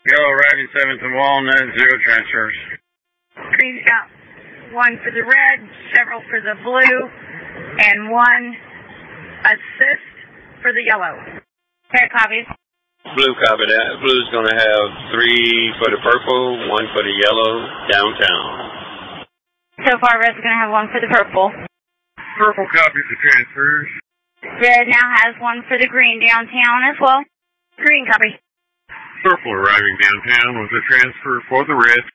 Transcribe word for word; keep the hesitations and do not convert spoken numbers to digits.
Yellow arriving seventh and Walnut, zero transfers. Green's got one for the red, several for the blue, and one assist for the yellow. Okay, copies. Blue copy that. Blue's going to have three for the purple, one for the yellow, downtown. So far, red's going to have one for the purple. Purple copies the transfers. Red now has one for the green downtown as well. Green copy. Purple arriving downtown with a transfer for the red.